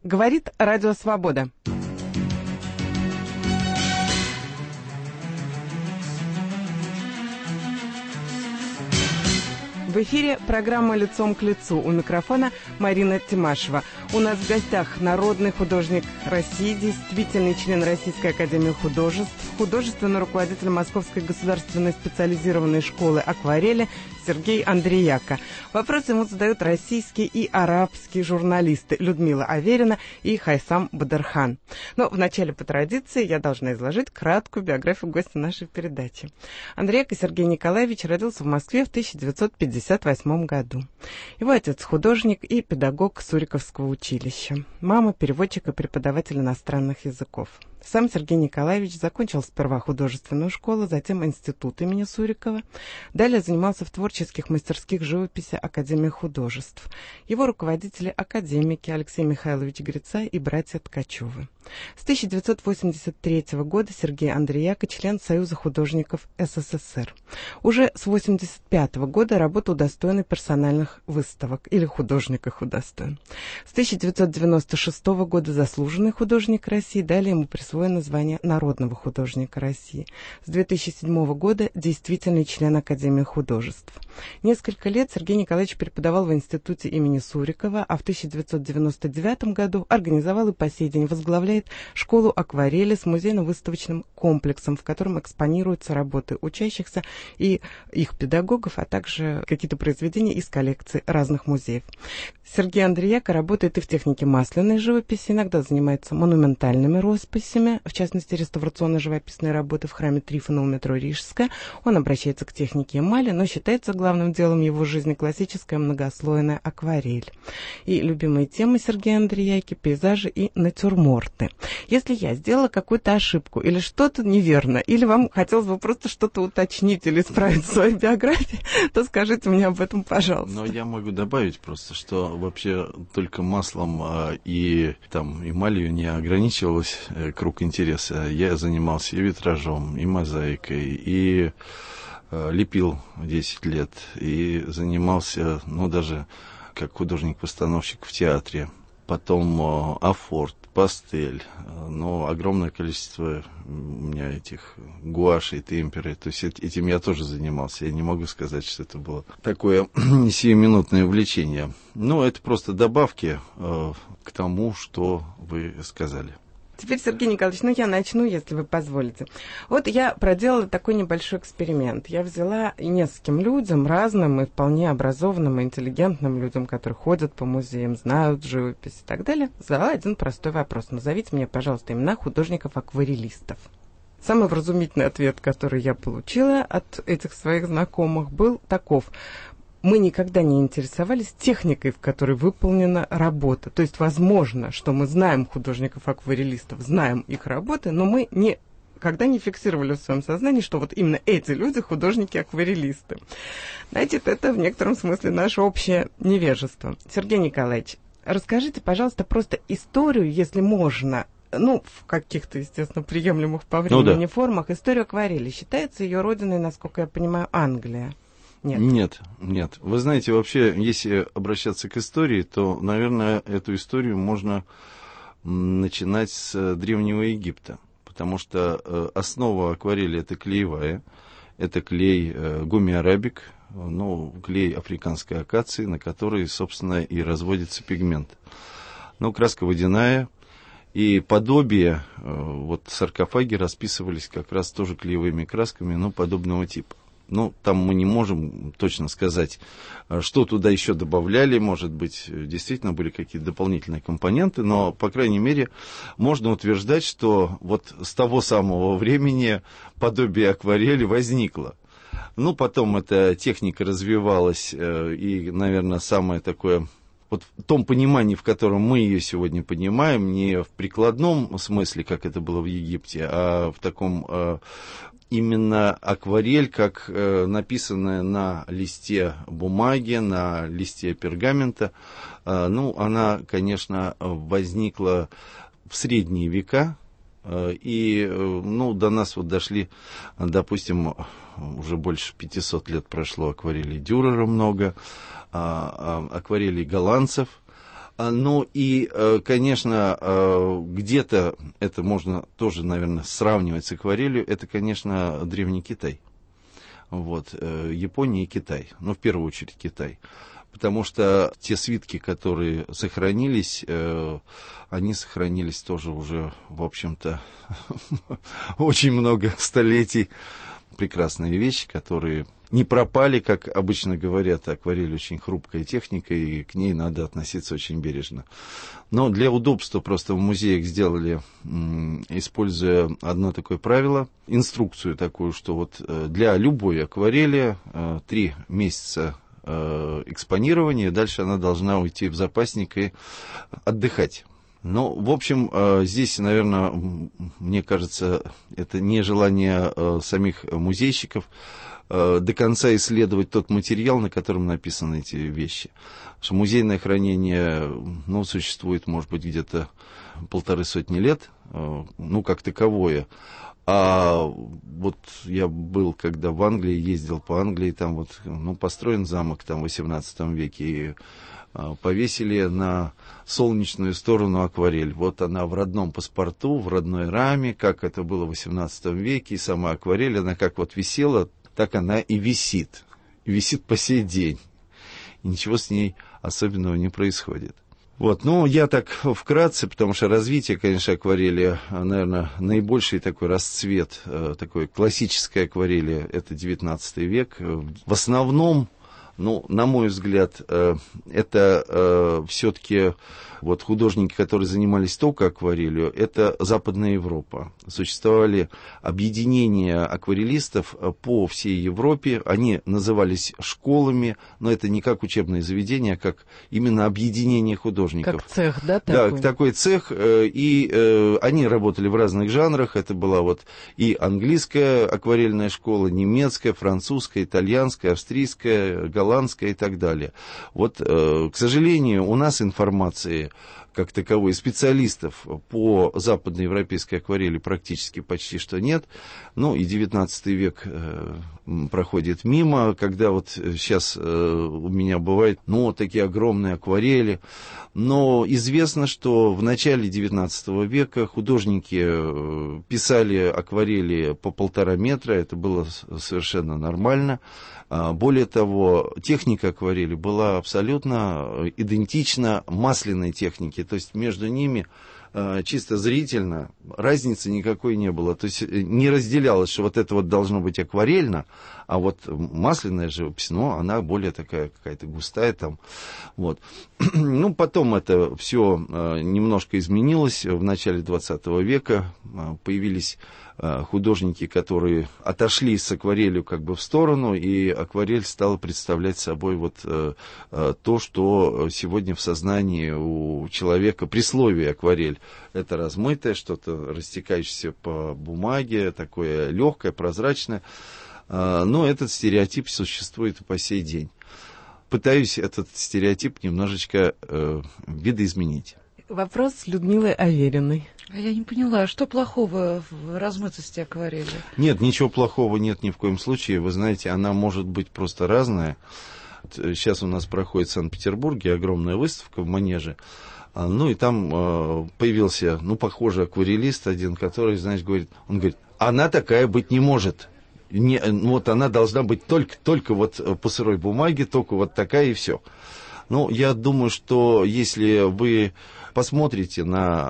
Говорит Радио Свобода. В эфире программа «Лицом к лицу». У микрофона Марина Тимашева. У нас в гостях народный художник России, действительный член Российской академии художеств, художественный руководитель Московской государственной специализированной школы акварели Сергей Андреяко. Вопросы ему задают российские и арабские журналисты Людмила Аверина и Хайсам Бадырхан. Но вначале, по традиции, я должна изложить краткую биографию гостя нашей передачи. Андреяко Сергей Николаевич родился в Москве в 1958 году. Его отец художник и педагог Суриковского училища. Мама переводчик и преподаватель иностранных языков. Сам Сергей Николаевич закончил сперва художественную школу, затем институт имени Сурикова. Далее занимался в творческих мастерских живописи Академии художеств. Его руководители – академики Алексей Михайлович Грица и братья Ткачевы. С 1983 года Сергей Андреяко – член Союза художников СССР. Уже с 1985 года работа удостоена персональных выставок, или художник их удостоен. С 1996 года заслуженный художник России, далее ему присвоено звание народного художника России. С 2007 года действительный член Академии художеств. Несколько лет Сергей Николаевич преподавал в институте имени Сурикова, а в 1999 году организовал и по сей день возглавляет школу акварели с музейно-выставочным комплексом, в котором экспонируются работы учащихся и их педагогов, а также какие-то произведения из коллекций разных музеев. Сергей Андреяко работает и в технике масляной живописи, иногда занимается монументальными росписями, в частности, реставрационно-живописные работы в храме Трифона у метро Рижская. Он обращается к технике эмали, но считается главным делом его жизни классическая многослойная акварель. И любимые темы Сергея Андреяки – пейзажи и натюрморты. Если я сделала какую-то ошибку или что-то неверно, или вам хотелось бы просто что-то уточнить или исправить в своей биографии, то скажите мне об этом, пожалуйста. Но я могу добавить просто, что вообще только маслом и там эмалью не ограничивалось круг интереса. Я занимался и витражом, и мозаикой, и лепил 10 лет, и занимался, даже как художник-постановщик в театре. Потом афорт, пастель, огромное количество у меня этих гуашей, темперы. То есть этим я тоже занимался. Я не могу сказать, что это было такое сиюминутное увлечение. Это просто добавки к тому, что вы сказали. Теперь, Сергей Николаевич, я начну, если вы позволите. Я проделала такой небольшой эксперимент. Я взяла нескольким людям, разным и вполне образованным и интеллигентным людям, которые ходят по музеям, знают живопись и так далее, задала один простой вопрос. Назовите мне, пожалуйста, имена художников-акварелистов. Самый вразумительный ответ, который я получила от этих своих знакомых, был таков. Мы никогда не интересовались техникой, в которой выполнена работа. То есть, возможно, что мы знаем художников-акварелистов, знаем их работы, но мы никогда не фиксировали в своем сознании, что именно эти люди художники-акварелисты. Значит, это в некотором смысле наше общее невежество. Сергей Николаевич, расскажите, пожалуйста, просто историю, если можно, в каких-то, естественно, приемлемых по времени формах, историю акварели. Считается ее родиной, насколько я понимаю, Англия. Нет. Вы знаете, вообще, если обращаться к истории, то, наверное, эту историю можно начинать с Древнего Египта, потому что основа акварели – это клеевая, это клей гуми-арабик, клей африканской акации, на который, собственно, и разводится пигмент. Краска водяная, и подобие, саркофаги расписывались как раз тоже клеевыми красками, подобного типа. Там мы не можем точно сказать, что туда еще добавляли, может быть, действительно были какие-то дополнительные компоненты, но, по крайней мере, можно утверждать, что с того самого времени подобие акварели возникло. Потом эта техника развивалась, и, наверное, самое такое, в том понимании, в котором мы ее сегодня понимаем, не в прикладном смысле, как это было в Египте, а в таком... Именно акварель, как написанная на листе бумаги, на листе пергамента, она, конечно, возникла в средние века, и до нас дошли, допустим, уже больше 500 лет прошло акварелей Дюрера много, акварелей голландцев, Ну и, конечно, где-то это можно тоже, наверное, сравнивать с акварелью. Это, конечно, Древний Китай. Вот, Япония и Китай. Ну, в первую очередь Китай. Потому что те свитки, которые сохранились, они сохранились тоже уже, в общем-то, очень много столетий. Прекрасные вещи, которые не пропали, как обычно говорят. Акварель очень хрупкая техника, и к ней надо относиться очень бережно. Но для удобства просто в музеях сделали, используя одно такое правило, инструкцию такую, что вот для любой акварели 3 месяца экспонирования, дальше она должна уйти в запасник и отдыхать. Ну, в общем, здесь, наверное, мне кажется, это не желание самих музейщиков до конца исследовать тот материал, на котором написаны эти вещи. Потому что музейное хранение, ну, существует, может быть, где-то 150 лет, ну, как таковое. А вот я был, когда в Англии, ездил по Англии, там вот, ну, построен замок там в XVIII веке, и повесили на солнечную сторону акварель. Вот она в родном паспорту, в родной раме, как это было в XVIII веке, и сама акварель, она как вот висела, так она и висит. И висит по сей день. И ничего с ней особенного не происходит. Вот, ну, я так вкратце, потому что развитие, конечно, акварели, наверное, наибольший такой расцвет, такой классической акварели, это XIX век. В основном, ну, на мой взгляд, это все-таки вот художники, которые занимались только акварелью, это Западная Европа. Существовали объединения акварелистов по всей Европе. Они назывались школами, но это не как учебные заведения, а как именно объединение художников. Как цех, да? Такой? Да, такой цех. И они работали в разных жанрах. Это была вот и английская акварельная школа, немецкая, французская, итальянская, австрийская, голландская и так далее. Вот, к сожалению, у нас информации как таковой специалистов по западноевропейской акварели практически почти что нет. Ну и 19 век проходит мимо, когда вот сейчас у меня бывают, ну, вот такие огромные акварели. Но известно, что в начале 19 века художники писали акварели по 1,5 метра, это было совершенно нормально. Более того, техника акварели была абсолютно идентична масляной технике, то есть между ними чисто зрительно разницы никакой не было. То есть не разделялось, что вот это вот должно быть акварельно, а вот масляная живопись, ну, она более такая какая-то густая там. Вот. Ну, потом это все немножко изменилось. В начале 20 века появились художники, которые отошли с акварелью как бы в сторону, и акварель стала представлять собой вот то, что сегодня в сознании у человека при слове акварель. Это размытое, что-то растекающееся по бумаге, такое легкое, прозрачное. Но этот стереотип существует и по сей день. Пытаюсь этот стереотип немножечко видоизменить. Вопрос Людмилы Авериной. Я не поняла, что плохого в размытости акварели? Нет, ничего плохого нет ни в коем случае. Вы знаете, она может быть просто разная. Сейчас у нас проходит в Санкт-Петербурге огромная выставка в Манеже. Ну и там появился, ну, похожий акварелист один, который, знаешь, говорит, он говорит, она такая быть не может. Не, вот она должна быть только вот по сырой бумаге, только вот такая и все. Ну, я думаю, что если вы посмотрите на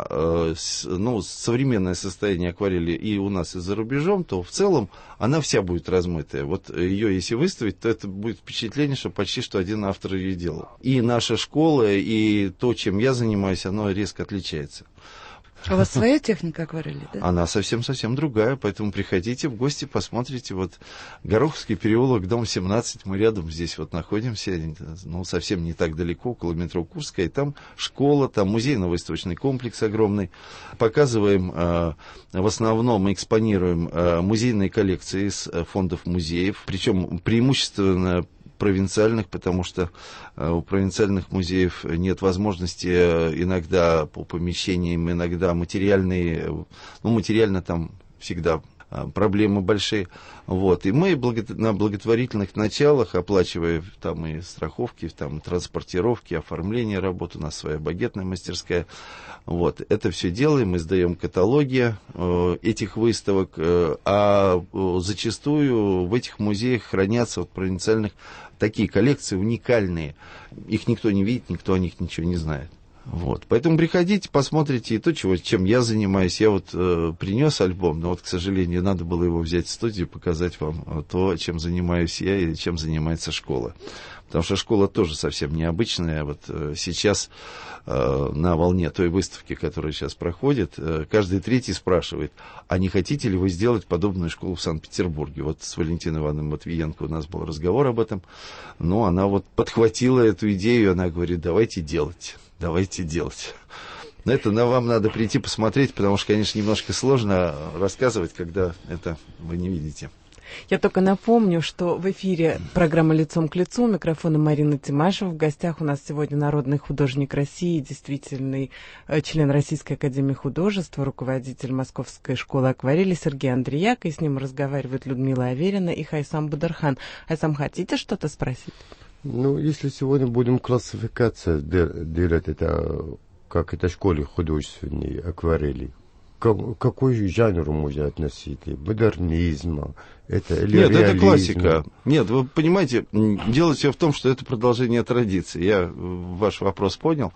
современное состояние акварели и у нас, и за рубежом, то в целом она вся будет размытая. Вот ее, если выставить, то это будет впечатление, что почти что один автор ее делал. И наша школа, и то, чем я занимаюсь, оно резко отличается. А у вас своя техника акварели, да? Она совсем-совсем другая, поэтому приходите в гости, посмотрите. Вот Гороховский переулок, дом 17, мы рядом здесь вот находимся, ну, совсем не так далеко, около метро Курская, и там школа, там музейно-выставочный комплекс огромный. Показываем, в основном мы экспонируем музейные коллекции из фондов музеев, причем преимущественно провинциальных, потому что у провинциальных музеев нет возможности иногда по помещениям, иногда материальные, ну, материально там всегда проблемы большие. Вот. И мы на благотворительных началах, оплачивая там и страховки, там, транспортировки, оформление работ, у нас своя багетная мастерская. Вот. Это все делаем, мы издаем каталоги этих выставок, а зачастую в этих музеях хранятся вот, провинциальных такие коллекции уникальные. Их никто не видит, никто о них ничего не знает. Вот. Поэтому приходите, посмотрите и то, чем я занимаюсь. Я вот принес альбом, но вот, к сожалению, надо было его взять в студию, показать вам то, чем занимаюсь я и чем занимается школа. Потому что школа тоже совсем необычная. Вот сейчас на волне той выставки, которая сейчас проходит, каждый третий спрашивает, а не хотите ли вы сделать подобную школу в Санкт-Петербурге? Вот с Валентиной Ивановной Матвиенко у нас был разговор об этом. Но она вот подхватила эту идею, она говорит, давайте делать. Но это вам надо прийти посмотреть, потому что, конечно, немножко сложно рассказывать, когда это вы не видите. Я только напомню, что в эфире программа «Лицом к лицу». У микрофона Марина Тимашева. В гостях у нас сегодня народный художник России, действительный член Российской академии художеств, руководитель Московской школы акварели Сергей Андреяк. И с ним разговаривают Людмила Аверина и Хайсам Будархан. Хайсам, хотите что-то спросить? Ну, если сегодня будем классификацию делать, это как это школе художественной акварели, какой жанр можно относить? Модернизма? Это или Нет, реализма? это классика. Нет, вы понимаете, дело все в том, что это продолжение традиции. Я ваш вопрос понял.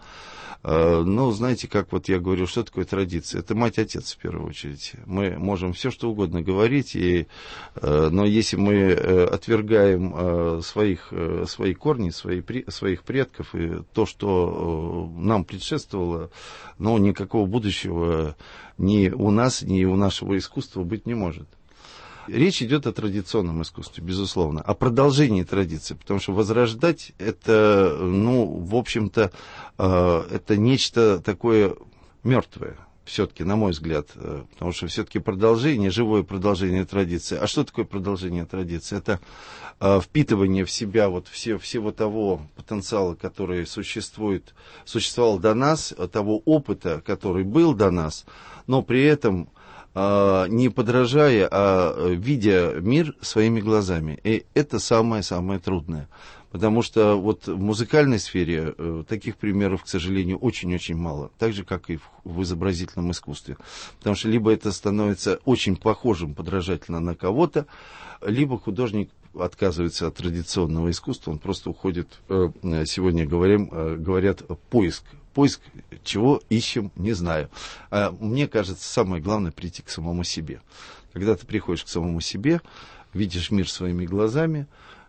Ну, знаете, как вот я говорю, что такое традиция? Это мать-отец, в первую очередь. Мы можем все, что угодно говорить, но если мы отвергаем свои корни, своих предков и то, что нам предшествовало, ну, никакого будущего ни у нас, ни у нашего искусства быть не может. Речь идет о традиционном искусстве, безусловно, о продолжении традиции, потому что возрождать это, ну, в общем-то, это нечто такое мертвое, все-таки, на мой взгляд, потому что все-таки продолжение, живое продолжение традиции. А что такое продолжение традиции? Это впитывание в себя вот всего того потенциала, который существовал до нас, того опыта, который был до нас, но при этом не подражая, а видя мир своими глазами. И это самое-самое трудное. Потому что вот в музыкальной сфере таких примеров, к сожалению, очень-очень мало. Так же, как и в изобразительном искусстве. Потому что либо это становится очень похожим подражательно на кого-то, либо художник отказывается от традиционного искусства, он просто уходит, сегодня говорят, поиск. Поиск чего ищем, не знаю. Мне кажется, самое главное прийти к самому себе. Когда ты приходишь к самому себе, видишь мир своими глазами,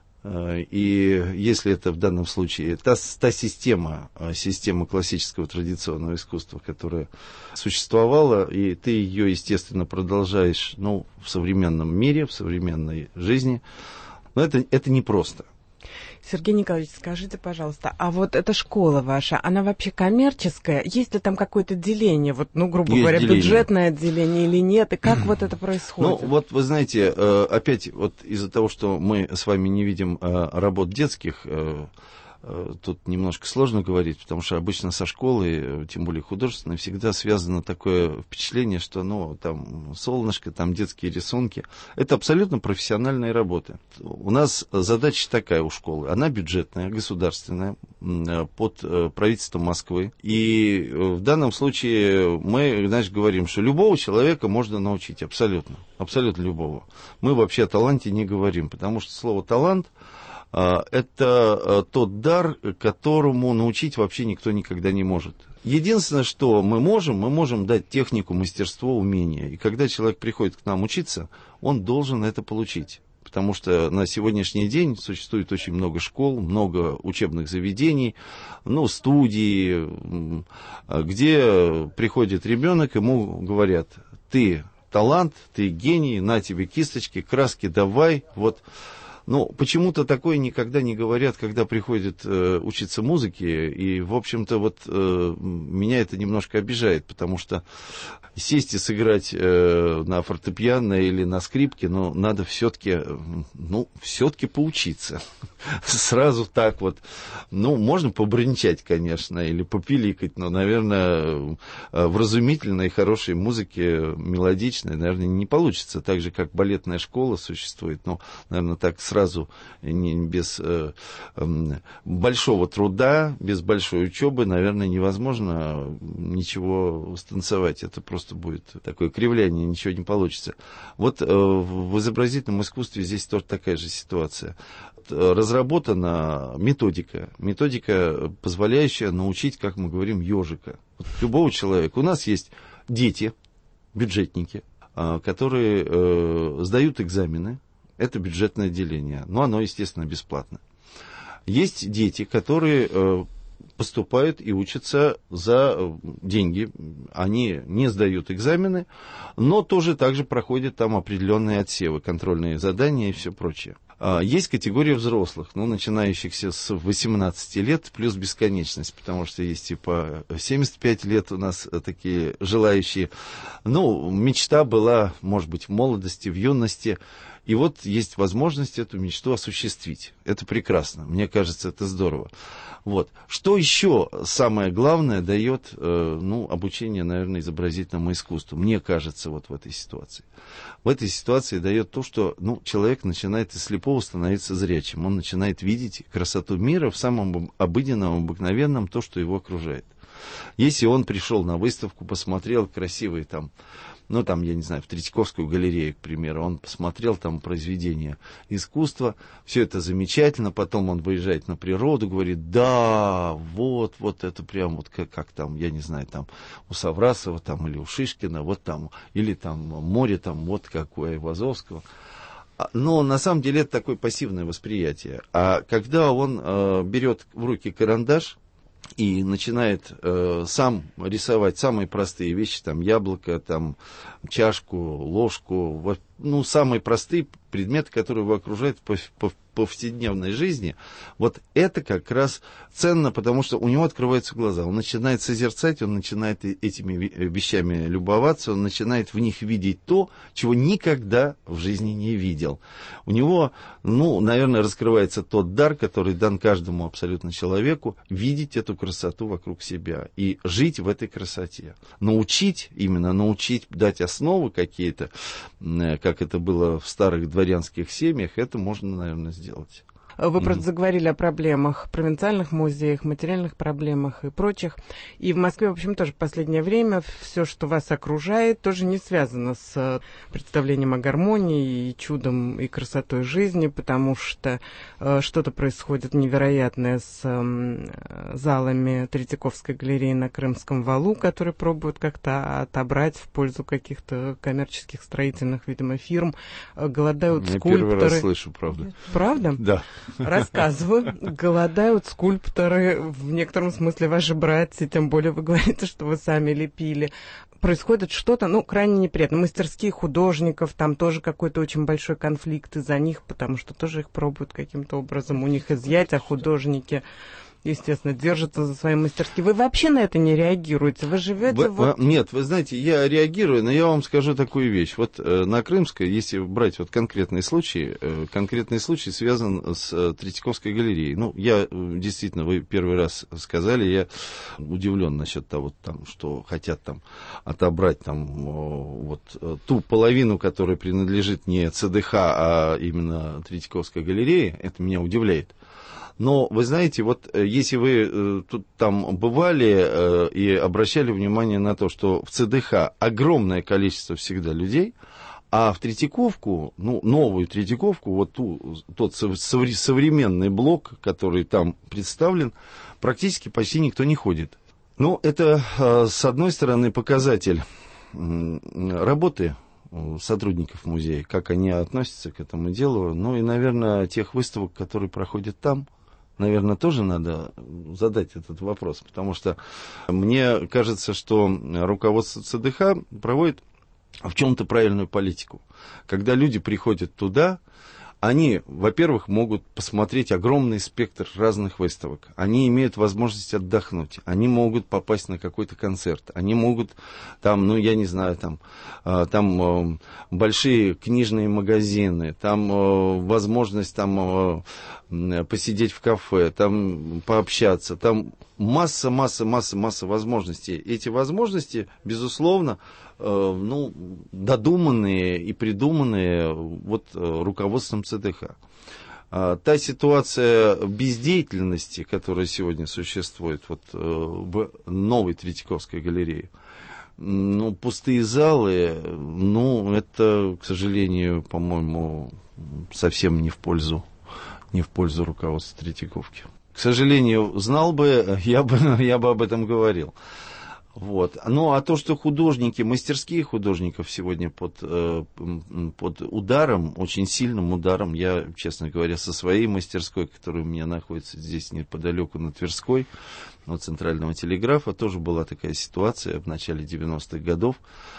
и если это в данном случае та система классического традиционного искусства, которая существовала, и ты ее, естественно, продолжаешь, ну, в современном мире, в современной жизни, но это непросто. Сергей Николаевич, скажите, пожалуйста, а вот эта школа ваша, она вообще коммерческая? Есть ли там какое-то деление, вот, ну, грубо говоря, деление, бюджетное отделение или нет? И как вот это происходит? Ну, вот вы знаете, опять вот из-за того, что мы с вами не видим работ детских, тут немножко сложно говорить, потому что обычно со школой, тем более художественной, всегда связано такое впечатление, что, ну, там солнышко, там детские рисунки. Это абсолютно профессиональные работы. У нас задача такая у школы. Она бюджетная, государственная, под правительством Москвы. И в данном случае мы, значит, говорим, что любого человека можно научить, абсолютно любого. Мы вообще о таланте не говорим, потому что слово «талант» это тот дар, которому научить вообще никто никогда не может. Единственное, что мы можем дать технику, мастерство, умение. И когда человек приходит к нам учиться, он должен это получить. Потому что на сегодняшний день существует очень много школ, много учебных заведений, ну, студий, где приходит ребенок, ему говорят: ты талант, ты гений, на тебе кисточки, краски давай, вот. Но почему-то такое никогда не говорят, когда приходят учиться музыке, и, в общем-то, вот меня это немножко обижает, потому что сесть и сыграть на фортепиано или на скрипке, но надо все-таки поучиться. Сразу так вот. Ну, можно побренчать, конечно, или попиликать, но, наверное, вразумительной, хорошей музыке, мелодичной, наверное, не получится. Так же, как балетная школа существует, но, наверное, так сразу, без большого труда, без большой учебы, наверное, невозможно ничего станцевать. Это просто будет такое кривляние, ничего не получится. Вот в изобразительном искусстве здесь тоже такая же ситуация. Разработана методика, позволяющая научить, как мы говорим, ежика. Вот любого человека. У нас есть дети, бюджетники, которые сдают экзамены. Это бюджетное отделение. Но оно, естественно, бесплатно. Есть дети, которые поступают и учатся за деньги. Они не сдают экзамены, но тоже также проходят там определенные отсевы, контрольные задания и все прочее. Есть категория взрослых, начинающихся с 18 лет плюс бесконечность, потому что есть типа 75 лет у нас такие желающие. Мечта была, может быть, в молодости, в юности. И вот есть возможность эту мечту осуществить. Это прекрасно. Мне кажется, это здорово. Вот. Что еще самое главное дает обучение, наверное, изобразительному искусству? Мне кажется, вот в этой ситуации. В этой ситуации дает то, что человек начинает из слепого становиться зрячим. Он начинает видеть красоту мира в самом обыденном, обыкновенном, то, что его окружает. Если он пришел на выставку, посмотрел красивые там, я не знаю, в Третьяковскую галерею, к примеру, он посмотрел там произведения искусства, все это замечательно, потом он выезжает на природу, говорит, да, вот это прям вот как там, я не знаю, там у Саврасова там или у Шишкина, вот там, или там море там вот какое, у Азовского. Но на самом деле это такое пассивное восприятие. А когда он берет в руки карандаш, и начинает сам рисовать самые простые вещи, там яблоко, там чашку, ложку, самые простые предметы, которые его окружают в повседневной жизни, вот это как раз ценно, потому что у него открываются глаза, он начинает созерцать, он начинает этими вещами любоваться, он начинает в них видеть то, чего никогда в жизни не видел. У него, наверное, раскрывается тот дар, который дан каждому абсолютно человеку, видеть эту красоту вокруг себя и жить в этой красоте. Научить, дать основы какие-то, как это было в старых дворянских семьях, это можно, наверное, сделать. Вы просто заговорили о проблемах, провинциальных музеях, материальных проблемах и прочих. И в Москве, в общем, тоже в последнее время все, что вас окружает, тоже не связано с представлением о гармонии и чудом и красотой жизни, потому что что-то происходит невероятное с залами Третьяковской галереи на Крымском валу, которые пробуют как-то отобрать в пользу каких-то коммерческих строительных, видимо, фирм. Голодают скульпторы. Я первый раз слышу, правда. Правда? Да. Рассказываю. Голодают скульпторы, в некотором смысле ваши братья, тем более вы говорите, что вы сами лепили. Происходит что-то, крайне неприятно. Мастерские художников, там тоже какой-то очень большой конфликт из-за них, потому что тоже их пробуют каким-то образом у них изъять, а художники, естественно, держатся за свои мастерские. Вы вообще на это не реагируете? Вы живете Нет, вы знаете, я реагирую, но я вам скажу такую вещь. Вот на Крымской, если брать конкретный случай связан с Третьяковской галереей. Я действительно, вы первый раз сказали, я удивлен насчет того, что хотят отобрать ту половину, которая принадлежит не ЦДХ, а именно Третьяковской галерее. Это меня удивляет. Но, вы знаете, если вы там бывали и обращали внимание на то, что в ЦДХ огромное количество всегда людей, а в Третьяковку, новую Третьяковку, тот современный блок, который там представлен, практически почти никто не ходит. Это, с одной стороны, показатель работы сотрудников музея, как они относятся к этому делу, и, наверное, тех выставок, которые проходят там, наверное, тоже надо задать этот вопрос, потому что мне кажется, что руководство ЦДХ проводит в чем-то правильную политику. Когда люди приходят туда, они, во-первых, могут посмотреть огромный спектр разных выставок. Они имеют возможность отдохнуть. Они могут попасть на какой-то концерт. Они могут там, ну, я не знаю, там большие книжные магазины, там возможность там посидеть в кафе, там пообщаться, там масса возможностей. Эти возможности, безусловно, ну, додуманные и придуманные вот руководством ЦДХ. Та ситуация бездеятельности, которая сегодня существует вот в новой Третьяковской галерее, ну, пустые залы, ну, это, к сожалению, по-моему, совсем не в пользу руководства Третьяковки. К сожалению, знал бы, я бы об этом говорил. Вот. Ну, а то, что художники, мастерские художников сегодня под ударом, очень сильным ударом, я, честно говоря, со своей мастерской, которая у меня находится здесь неподалеку на Тверской, у Центрального телеграфа, тоже была такая ситуация в начале 90-х годов.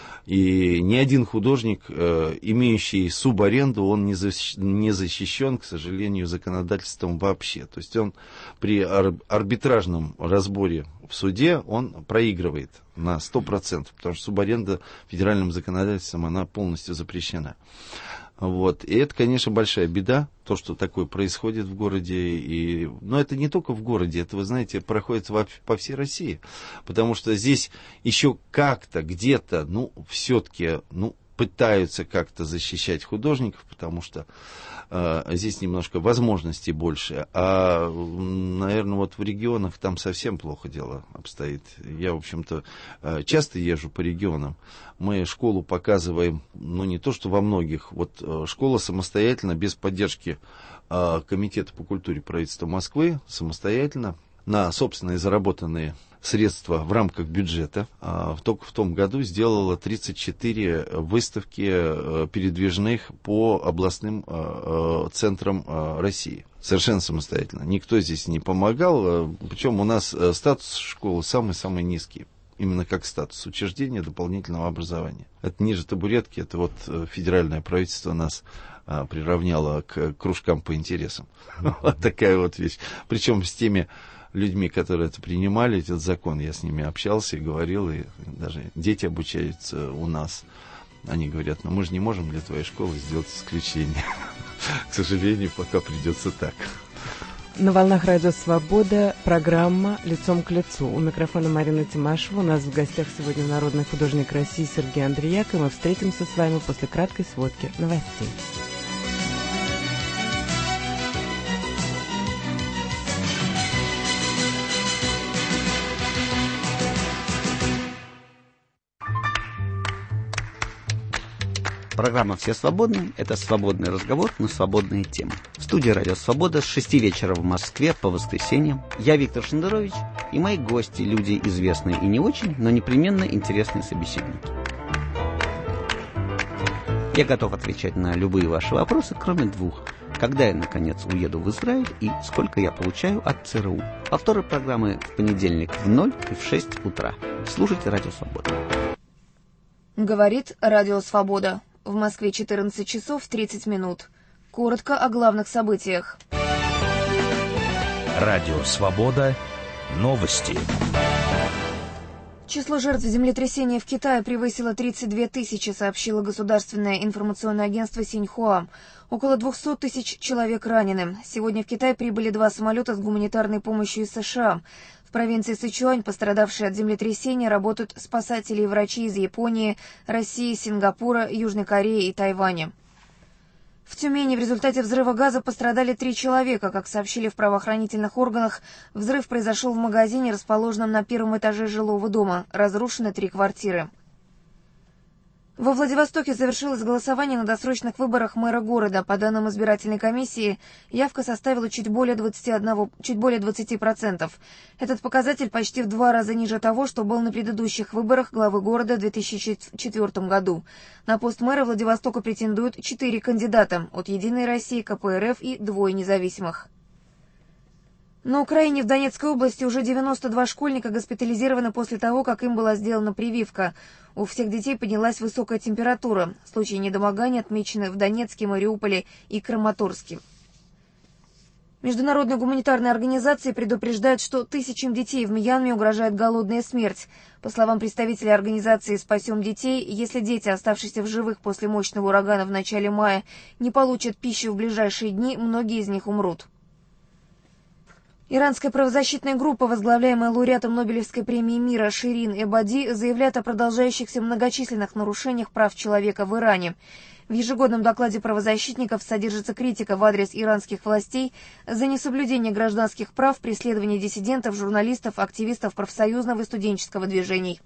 И ни один художник, имеющий субаренду, он не защищен, к сожалению, законодательством вообще. То есть он при арбитражном разборе в суде он проигрывает на 100%, потому что субаренда федеральным законодательством она полностью запрещена. Вот. И это, конечно, большая беда, то, что такое происходит в городе. Но это не только в городе, это, вы знаете, проходит по всей России. Потому что здесь еще как-то, где-то, ну, все-таки, ну, пытаются как-то защищать художников, потому что здесь немножко возможностей больше. А, наверное, вот в регионах там совсем плохо дело обстоит. Я, в общем-то, часто езжу по регионам. Мы школу показываем, ну, не то, что во многих. Вот школа самостоятельно, без поддержки Комитета по культуре правительства Москвы, самостоятельно, на собственные заработанные средства в рамках бюджета, только в том году сделала 34 выставки передвижных по областным центрам России. Совершенно самостоятельно. Никто здесь не помогал. Причем у нас статус школы самый-самый низкий. Именно как статус учреждения дополнительного образования. Это ниже табуретки, это вот федеральное правительство нас приравняло к кружкам по интересам. Вот такая вот вещь. Причем с теми людьми, которые это принимали, этот закон, я с ними общался и говорил, и даже дети обучаются у нас. Они говорят, ну мы же не можем для твоей школы сделать исключение. К сожалению, пока придется так. На волнах Радио Свобода программа «Лицом к лицу». У микрофона Марина Тимашева. У нас в гостях сегодня народный художник России Сергей Андреяк. И мы встретимся с вами после краткой сводки новостей. Программа «Все свободны» — это свободный разговор на свободные темы. В студии «Радио Свобода» с 6 вечера в Москве по воскресеньям я, Виктор Шендерович, и мои гости, люди известные и не очень, но непременно интересные собеседники. Я готов отвечать на любые ваши вопросы, кроме двух. Когда я, наконец, уеду в Израиль и сколько я получаю от ЦРУ. Повторы программы в понедельник в 0 и в 6 утра. Слушайте «Радио Свобода». Говорит «Радио Свобода». В Москве 14 часов 30 минут. Коротко о главных событиях. Радио «Свобода». Новости. Число жертв землетрясения в Китае превысило 32 тысячи, сообщило государственное информационное агентство Синьхуа. Около 200 тысяч человек ранены. Сегодня в Китай прибыли 2 самолета с гуманитарной помощью из США. В провинции Сычуань, пострадавшие от землетрясения, работают спасатели и врачи из Японии, России, Сингапура, Южной Кореи и Тайваня. В Тюмени в результате взрыва газа пострадали 3 человека. Как сообщили в правоохранительных органах, взрыв произошел в магазине, расположенном на 1-м этаже жилого дома. Разрушены 3 квартиры. Во Владивостоке завершилось голосование на досрочных выборах мэра города. По данным избирательной комиссии, явка составила чуть более 20%. Этот показатель почти в 2 раза ниже того, что был на предыдущих выборах главы города в 2004 году. На пост мэра Владивостока претендуют 4 кандидата от «Единой России», КПРФ и 2 независимых. На Украине в Донецкой области уже 92 школьника госпитализированы после того, как им была сделана прививка. У всех детей поднялась высокая температура. Случаи недомогания отмечены в Донецке, Мариуполе и Краматорске. Международные гуманитарные организации предупреждают, что тысячам детей в Мьянме угрожает голодная смерть. По словам представителей организации «Спасем детей», если дети, оставшиеся в живых после мощного урагана в начале мая, не получат пищу в ближайшие дни, многие из них умрут. Иранская правозащитная группа, возглавляемая лауреатом Нобелевской премии мира Ширин Эбади, заявляет о продолжающихся многочисленных нарушениях прав человека в Иране. В ежегодном докладе правозащитников содержится критика в адрес иранских властей за несоблюдение гражданских прав, преследование диссидентов, журналистов, активистов профсоюзного и студенческого движений.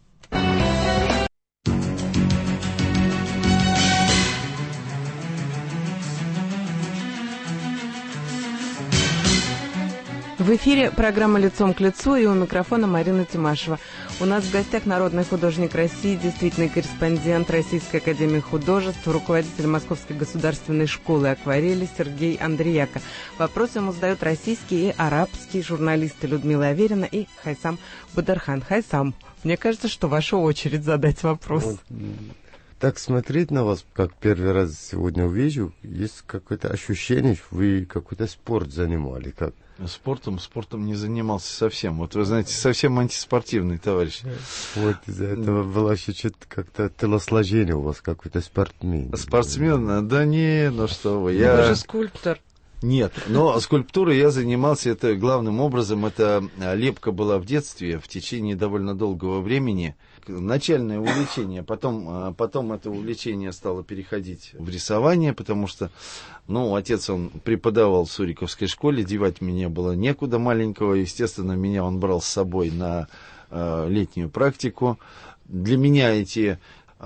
В эфире программа «Лицом к лицу», и у микрофона Марина Тимашева. У нас в гостях народный художник России, действительный корреспондент Российской академии художеств, руководитель Московской государственной школы акварели Сергей Андреяко. Вопросы ему задают российские и арабские журналисты Людмила Аверина и Хайсам Бадархан. Хайсам, мне кажется, что ваша очередь задать вопрос. Так смотреть на вас, как первый раз сегодня увижу, есть какое-то ощущение, что вы какой-то спорт занимали. Как? Спортом не занимался совсем. Вот вы знаете, совсем антиспортивный товарищ. Вот из-за этого было ощущение, как-то телосложение у вас, какой-то спортсмен. Спортсмен? Да не, ну что вы. Вы же скульптор. Нет, но скульптурой я занимался, это главным образом, это лепка была в детстве, в течение довольно долгого времени. Начальное увлечение, потом это увлечение стало переходить в рисование, потому что, отец, он преподавал в Суриковской школе, девать меня было некуда маленького, естественно, меня он брал с собой на летнюю практику. Для меня эти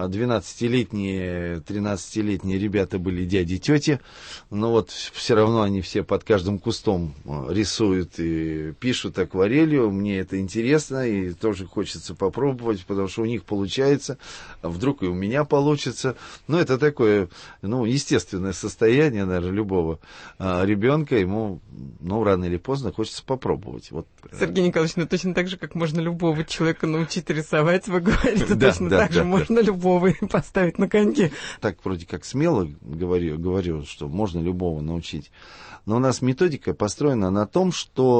12-летние, 13-летние ребята были дяди, тети, но вот все равно они все под каждым кустом рисуют и пишут акварелью. Мне это интересно и тоже хочется попробовать, потому что у них получается, а вдруг и у меня получится. Это такое, естественное состояние, наверное, любого ребенка. Ему, рано или поздно хочется попробовать. Вот. Сергей Николаевич, точно так же, как можно любого человека научить рисовать, вы говорите, точно так же можно любого поставить на коньки. Так вроде как смело говорю, что можно любого научить. Но у нас методика построена на том,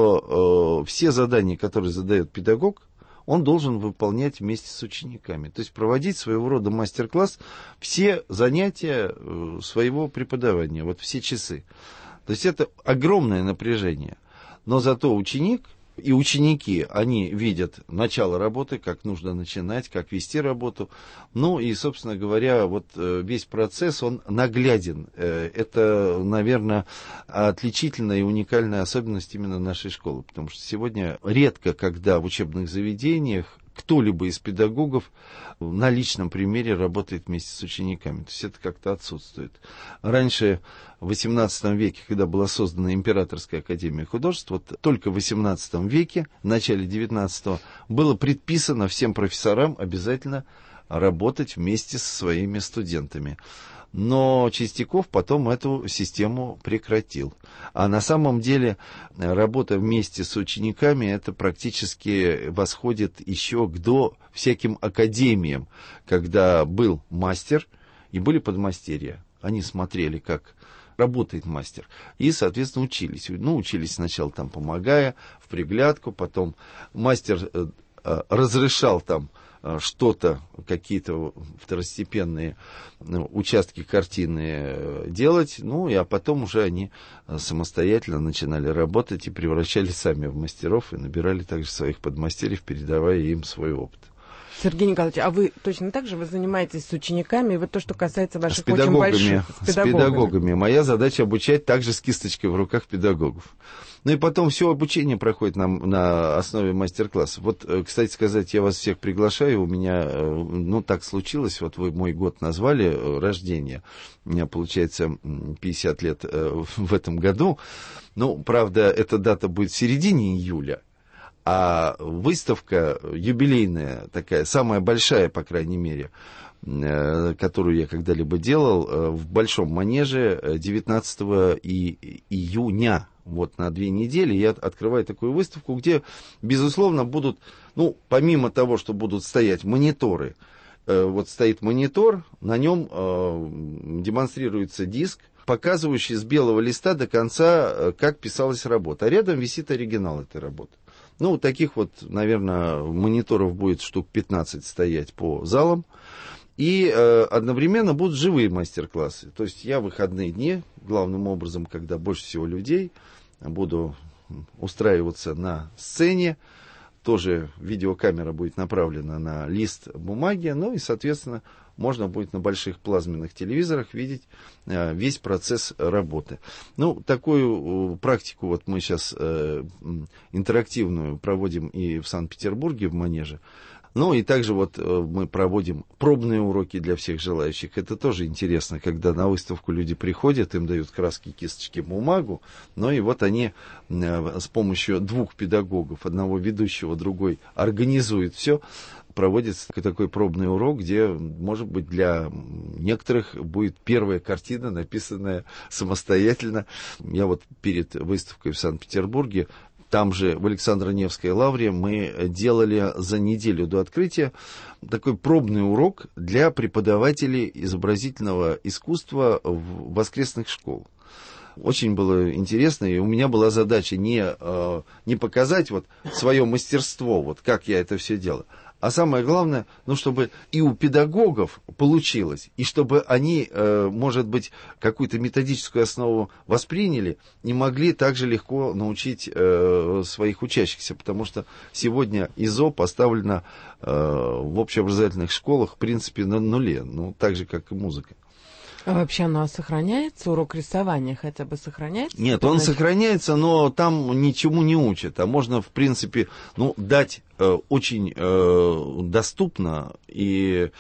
что все задания, которые задает педагог, он должен выполнять вместе с учениками. То есть проводить своего рода мастер-класс, все занятия своего преподавания, вот все часы. То есть это огромное напряжение. Но зато ученик и ученики, они видят начало работы, как нужно начинать, как вести работу. И, собственно говоря, вот весь процесс, он нагляден. Это, наверное, отличительная и уникальная особенность именно нашей школы. Потому что сегодня редко, когда в учебных заведениях кто-либо из педагогов на личном примере работает вместе с учениками. То есть это как-то отсутствует. Раньше, в XVIII веке, когда была создана Императорская академия художеств, только в XVIII веке, в начале XIX, было предписано всем профессорам обязательно работать вместе со своими студентами. Но Чистяков потом эту систему прекратил. А на самом деле работа вместе с учениками, это практически восходит еще к до всяким академиям, когда был мастер и были подмастерья. Они смотрели, как работает мастер. И, соответственно, учились. Учились сначала помогая в приглядку, потом мастер разрешал что-то, какие-то второстепенные участки картины делать, а потом уже они самостоятельно начинали работать и превращались сами в мастеров и набирали также своих подмастерьев, передавая им свой опыт. Сергей Николаевич, а вы точно так же, вы занимаетесь с учениками, вот то, что касается ваших очень больших... С педагогами. Моя задача обучать также с кисточкой в руках педагогов. И потом все обучение проходит на основе мастер-классов. Кстати сказать, я вас всех приглашаю. У меня, так случилось, вы мой год назвали, рождения. У меня, получается, 50 лет в этом году. Правда, эта дата будет в середине июля. А выставка юбилейная такая, самая большая, по крайней мере, которую я когда-либо делал, в Большом Манеже 19 июня. Вот на 2 недели я открываю такую выставку, где, безусловно, будут, ну, помимо того, что будут стоять мониторы, вот стоит монитор, на нем демонстрируется диск, показывающий с белого листа до конца, как писалась работа. А рядом висит оригинал этой работы. Ну, таких вот, наверное, мониторов будет штук 15 стоять по залам. И одновременно будут живые мастер-классы. То есть я в выходные дни, главным образом, когда больше всего людей, буду устраиваться на сцене. Тоже видеокамера будет направлена на лист бумаги. Ну и, соответственно, можно будет на больших плазменных телевизорах видеть весь процесс работы. Ну, такую практику вот мы сейчас интерактивную проводим и в Санкт-Петербурге, в Манеже. Ну и также вот мы проводим пробные уроки для всех желающих. Это тоже интересно, когда на выставку люди приходят, им дают краски, кисточки, бумагу. Ну и вот они с помощью 2 педагогов, одного ведущего, другой организует все. Проводится такой пробный урок, где, может быть, для некоторых будет первая картина, написанная самостоятельно. Я вот перед выставкой в Санкт-Петербурге, там же в Александро-Невской лавре, мы делали за неделю до открытия такой пробный урок для преподавателей изобразительного искусства в воскресных школах. Очень было интересно, и у меня была задача не показать вот свое мастерство, вот как я это все делаю, а самое главное, ну, чтобы и у педагогов получилось, и чтобы они, может быть, какую-то методическую основу восприняли и могли также легко научить своих учащихся. Потому что сегодня ИЗО поставлено в общеобразовательных школах, в принципе, на нуле, ну, так же, как и музыка. А вообще оно сохраняется? Урок рисования хотя бы сохраняется? Нет, он сохраняется, но там ничему не учат. А можно, в принципе, ну, дать очень доступно и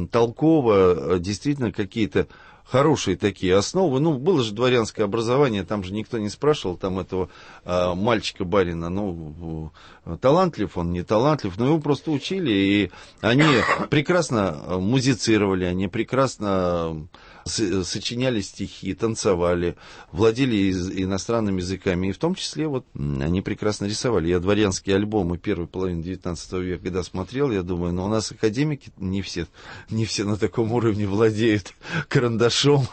толково действительно какие-то хорошие такие основы. Ну, было же дворянское образование, там же никто не спрашивал там этого мальчика-барина, ну, талантлив он, не талантлив, но его просто учили, и они прекрасно музицировали, они прекрасно сочиняли стихи, танцевали, владели иностранными языками, и в том числе вот они прекрасно рисовали. Я дворянские альбомы первой половины 19 века, когда смотрел, я думаю, ну, у нас академики не все на таком уровне владеют карандашом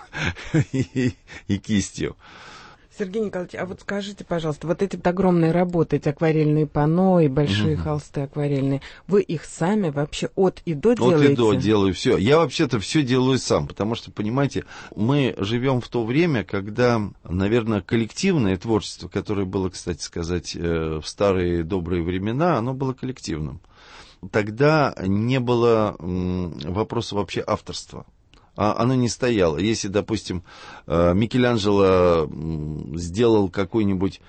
и кистью. Сергей Николаевич, а вот скажите, пожалуйста, вот эти огромные работы, эти акварельные панно и большие холсты акварельные, вы их сами вообще от и до делаете? От и до делаю все. Я вообще-то все делаю сам, потому что, понимаете, мы живем в то время, когда, наверное, коллективное творчество, которое было, кстати сказать, в старые добрые времена, оно было коллективным. Тогда не было вопроса вообще авторства. Оно не стояло. Если, допустим, Микеланджело сделал какую-нибудь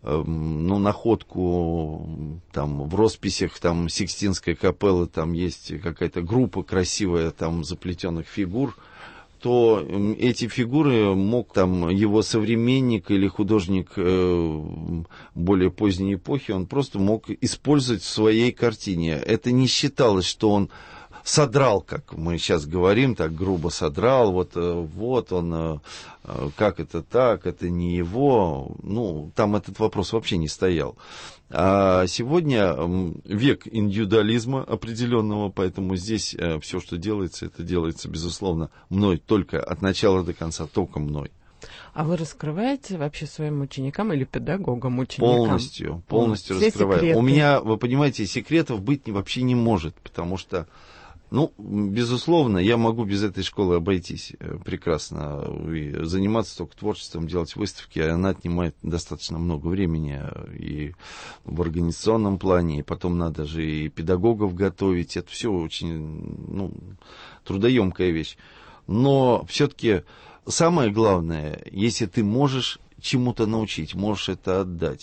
находку там, в росписях там, Сикстинской капеллы, там есть какая-то группа красивая там, заплетенных фигур, то эти фигуры мог там, его современник или художник более поздней эпохи, он просто мог использовать в своей картине. Это не считалось, что он содрал, как мы сейчас говорим, так грубо содрал, вот он, как это так, это не его, ну, там этот вопрос вообще не стоял. А сегодня век индивидуализма определенного, поэтому здесь все, что делается, это делается, безусловно, мной, только от начала до конца, только мной. А вы раскрываете вообще своим ученикам или педагогам, ученикам? Полностью раскрываю. Секреты. У меня, вы понимаете, секретов быть вообще не может, потому что, ну, безусловно, я могу без этой школы обойтись прекрасно и заниматься только творчеством, делать выставки, она отнимает достаточно много времени и в организационном плане, и потом надо же и педагогов готовить, это все очень, трудоемкая вещь. Но все-таки самое главное, если ты можешь чему-то научить, можешь это отдать.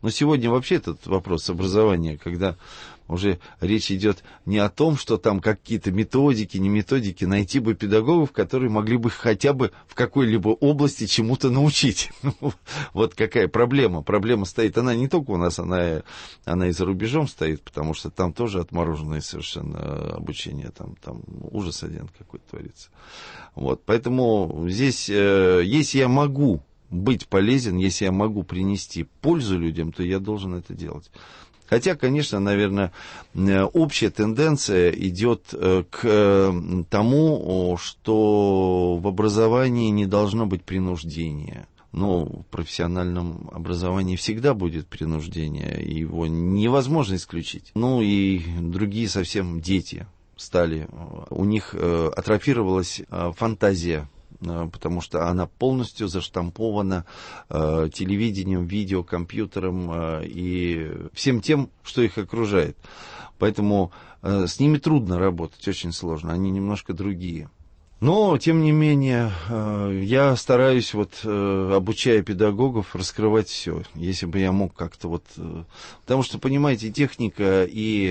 Но сегодня вообще этот вопрос образования, когда уже речь идет не о том, что там какие-то методики, не методики, найти бы педагогов, которые могли бы хотя бы в какой-либо области чему-то научить. Вот какая проблема. Проблема стоит, она не только у нас, она и за рубежом стоит, потому что там тоже отмороженное совершенно обучение, там ужас один какой-то творится. Вот, поэтому здесь, если я могу быть полезен, если я могу принести пользу людям, то я должен это делать. Хотя, конечно, наверное, общая тенденция идет к тому, что в образовании не должно быть принуждения. Но в профессиональном образовании всегда будет принуждение, и его невозможно исключить. Ну и другие совсем дети стали, у них атрофировалась фантазия, потому что она полностью заштампована телевидением, видео, компьютером и всем тем, что их окружает. Поэтому с ними трудно работать, очень сложно, они немножко другие. Но, тем не менее, я стараюсь, обучая педагогов, раскрывать все. Если бы я мог как-то Потому что, понимаете, техника и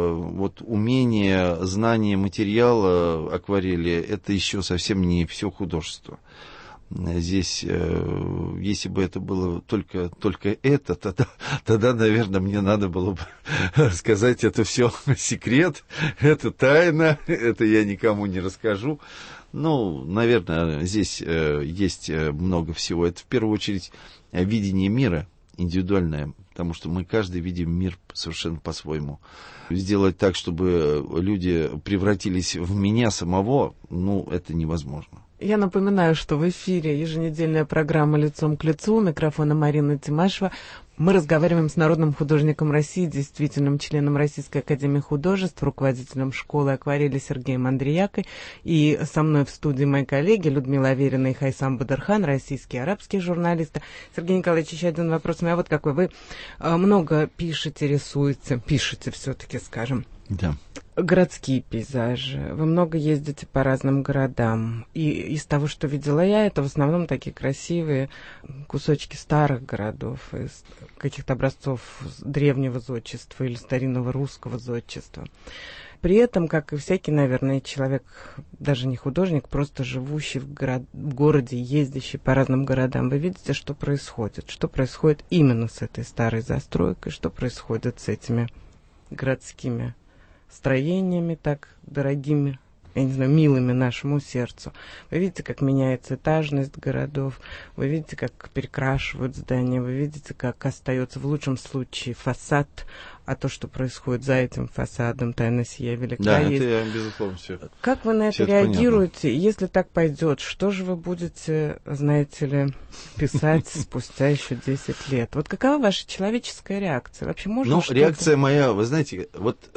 умение, знание материала акварели, это еще совсем не все художество. Здесь, если бы это было только это, тогда, наверное, мне надо было бы сказать, это все секрет, это тайна, это я никому не расскажу. Ну, наверное, здесь есть много всего. Это в первую очередь видение мира индивидуальное, потому что мы каждый видим мир совершенно по-своему. Сделать так, чтобы люди превратились в меня самого, это невозможно. Я напоминаю, что в эфире еженедельная программа «Лицом к лицу». У микрофона Марина Тимашева. Мы разговариваем с народным художником России, действительным членом Российской академии художеств, руководителем школы акварели Сергеем Андриякой. И со мной в студии мои коллеги Людмила Аверина и Хайсам Бадырхан, российские и арабские журналисты. Сергей Николаевич, еще один вопрос у меня вот какой. Вы много пишете, рисуете, все-таки, скажем. Да. Городские пейзажи. Вы много ездите по разным городам. И из того, что видела я, это в основном такие красивые кусочки старых городов, из каких-то образцов древнего зодчества или старинного русского зодчества. При этом, как и всякий, наверное, человек, даже не художник, просто живущий в городе, ездящий по разным городам, вы видите, что происходит именно с этой старой застройкой, что происходит с этими городскими строениями, так дорогими, я не знаю, милыми нашему сердцу. Вы видите, как меняется этажность городов, вы видите, как перекрашивают здания, вы видите, как остается в лучшем случае фасад, а то, что происходит за этим фасадом, тайна сия велика. Да, это я, безусловно, все. Как вы на это реагируете? Понятно. Если так пойдет, что же вы будете, знаете ли, писать спустя еще 10 лет? Вот какова ваша человеческая реакция? Вообще можно что-то... реакция моя, вы знаете,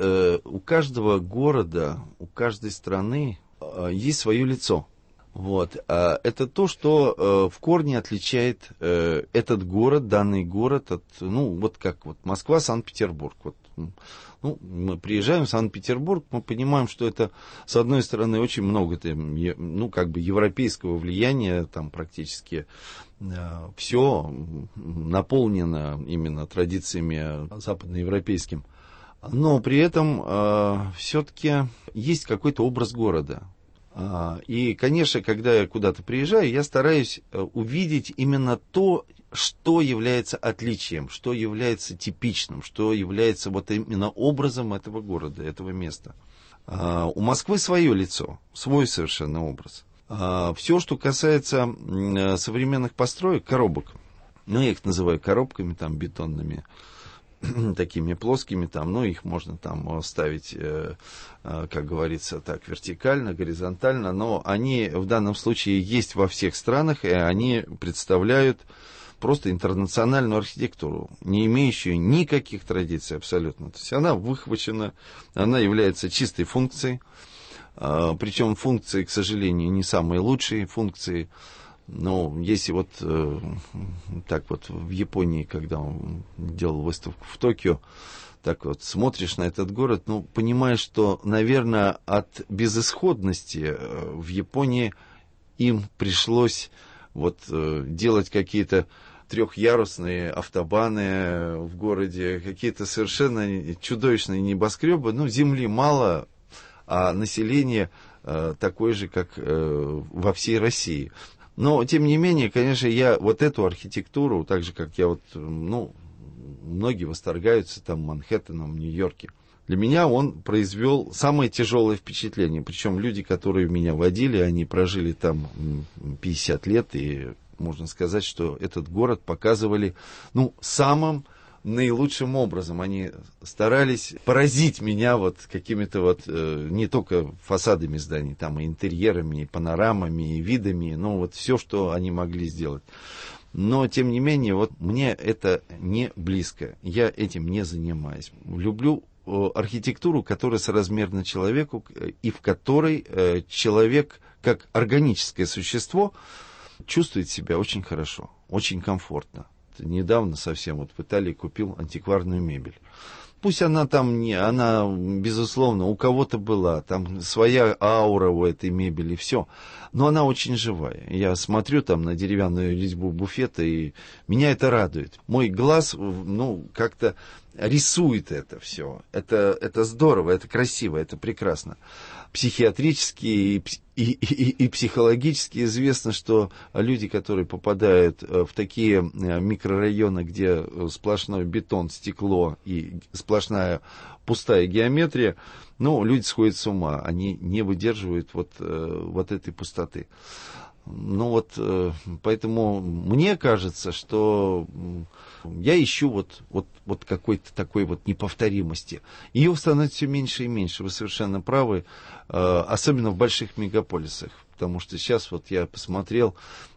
у каждого города, у каждой страны есть свое лицо. Это то, что в корне отличает этот город, данный город от, как Москва, Санкт-Петербург. Мы приезжаем в Санкт-Петербург, мы понимаем, что это, с одной стороны, очень много европейского влияния, там практически все наполнено именно традициями западноевропейским. Но при этом все-таки есть какой-то образ города. И, конечно, когда я куда-то приезжаю, я стараюсь увидеть именно то, что является отличием, что является типичным, что является именно образом этого города, этого места. У Москвы свое лицо, свой совершенно образ. Все, что касается современных построек, коробок, я их называю коробками бетонными, такими плоскими, их можно ставить, как говорится, так, вертикально, горизонтально, но они в данном случае есть во всех странах, и они представляют просто интернациональную архитектуру, не имеющую никаких традиций абсолютно. То есть она выхвачена, она является чистой функцией, причем функции, к сожалению, не самые лучшие функции. Но если в Японии, когда он делал выставку в Токио, смотришь на этот город, понимаешь, что, наверное, от безысходности в Японии им пришлось делать какие-то трехъярусные автобаны в городе, какие-то совершенно чудовищные небоскребы. Ну, земли мало, а население такое же, как во всей России. Но, тем не менее, конечно, я вот эту архитектуру, так же, как я вот, ну, многие восторгаются там Манхэттеном, в Нью-Йорке. Для меня он произвел самое тяжелое впечатление. Причем люди, которые меня водили, они прожили там 50 лет, и можно сказать, что этот город показывали, ну, самым наилучшим образом. Они старались поразить меня вот какими-то вот не только фасадами зданий, там и интерьерами, и панорамами, и видами, ну вот все, что они могли сделать. Но, тем не менее, вот мне это не близко. Я этим не занимаюсь. Люблю архитектуру, которая соразмерна человеку, и в которой человек, как органическое существо, чувствует себя очень хорошо, очень комфортно. Недавно совсем вот в Италии купил антикварную мебель. Пусть она там не, она, безусловно, у кого-то была, там своя аура у этой мебели, все. Но она очень живая. Я смотрю там на деревянную резьбу буфета, и меня это радует. Мой глаз, ну, как-то рисует это все. Это здорово, это красиво, это прекрасно. Психиатрически и психологически известно, что люди, которые попадают в такие микрорайоны, где сплошной бетон, стекло и сплошная пустая геометрия, ну, люди сходят с ума, они не выдерживают вот этой пустоты. Ну вот, поэтому мне кажется, что я ищу вот какой-то такой вот неповторимости. Ее становится все меньше и меньше, вы совершенно правы, особенно в больших мегаполисах. Потому что сейчас вот я посмотрел,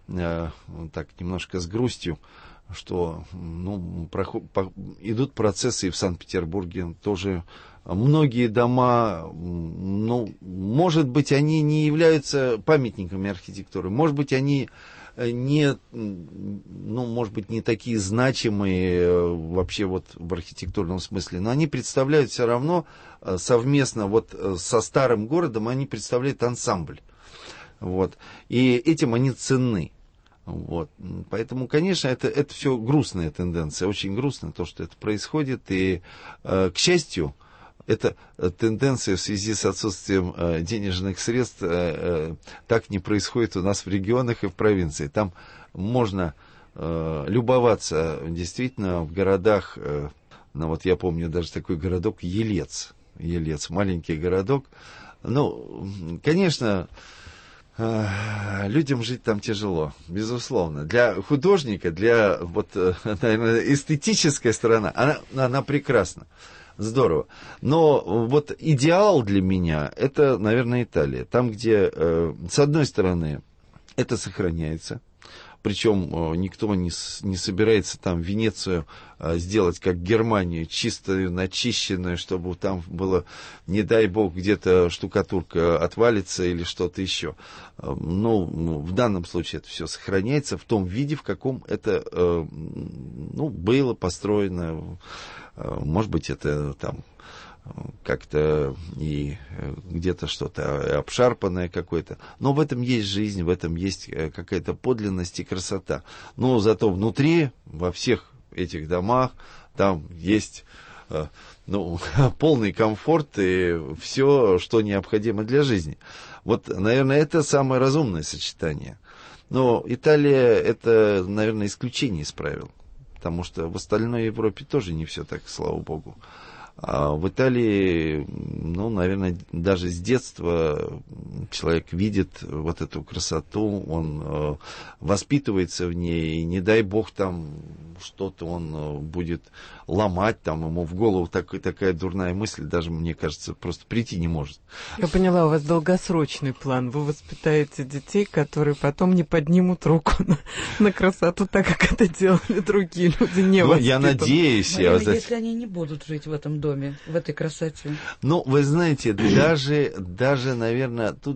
так немножко с грустью, что ну, идут процессы и в Санкт-Петербурге тоже. Многие дома, ну, может быть, они не являются памятниками архитектуры, может быть, они не, ну, может быть, не такие значимые вообще вот в архитектурном смысле, но они представляют все равно совместно вот со старым городом, они представляют ансамбль. Вот. И этим они ценны. Вот. Поэтому, конечно, это все грустная тенденция, очень грустно то, что это происходит, и, к счастью, эта тенденция в связи с отсутствием денежных средств так не происходит у нас в регионах и в провинции. Там можно любоваться действительно в городах, ну вот я помню даже такой городок Елец, маленький городок. Ну, конечно, людям жить там тяжело, безусловно. Для художника, для вот, наверное, эстетическая сторона, она прекрасна. Здорово. Но вот идеал для меня, это, наверное, Италия. Там, где, с одной стороны, это сохраняется. Причем никто не собирается там Венецию сделать как Германию, чистую, начищенную, чтобы там было, не дай бог, где-то штукатурка отвалится или что-то еще. Ну, в данном случае это все сохраняется в том виде, в каком это ну, было построено. Может быть, это там как-то и где-то что-то обшарпанное какое-то. Но в этом есть жизнь, в этом есть какая-то подлинность и красота. Но зато внутри, во всех этих домах, там есть ну, полный комфорт и все, что необходимо для жизни. Вот, наверное, это самое разумное сочетание. Но Италия, это, наверное, исключение из правил. Потому что в остальной Европе тоже не все так, слава богу. А в Италии, ну, наверное, даже с детства человек видит вот эту красоту, он воспитывается в ней, и не дай бог там что-то он будет ломать, там ему в голову такая дурная мысль, даже, мне кажется, просто прийти не может. Я поняла, у вас долгосрочный план. Вы воспитаете детей, которые потом не поднимут руку на красоту, так как это делали другие люди, не воспитанные. Я надеюсь. Марина, если они не будут жить в этом доме, в этой красоте. Ну, вы знаете, даже, наверное, тут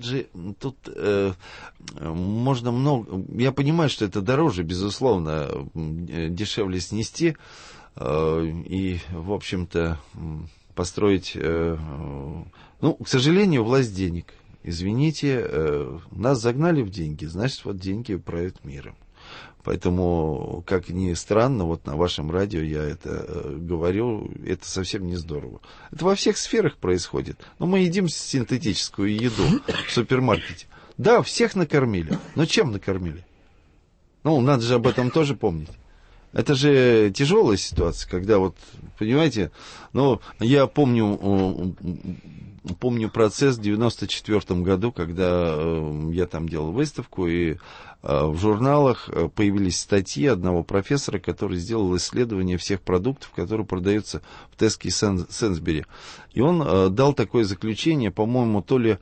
можно много... Я понимаю, что это дороже, безусловно, дешевле снести и, в общем-то, построить... Ну, к сожалению, власть денег. Извините, нас загнали в деньги, значит, вот деньги правят миром. Поэтому, как ни странно, вот на вашем радио я это говорю, это совсем не здорово. Это во всех сферах происходит. Но мы едим синтетическую еду в супермаркете. Да, всех накормили. Но чем накормили? Ну, надо же об этом тоже помнить. Это же тяжелая ситуация, когда вот, понимаете, ну, я помню процесс в 1994 году, когда я там делал выставку, и в журналах появились статьи одного профессора, который сделал исследование всех продуктов, которые продаются в Теске и Сенсбери. И он дал такое заключение, по-моему, то ли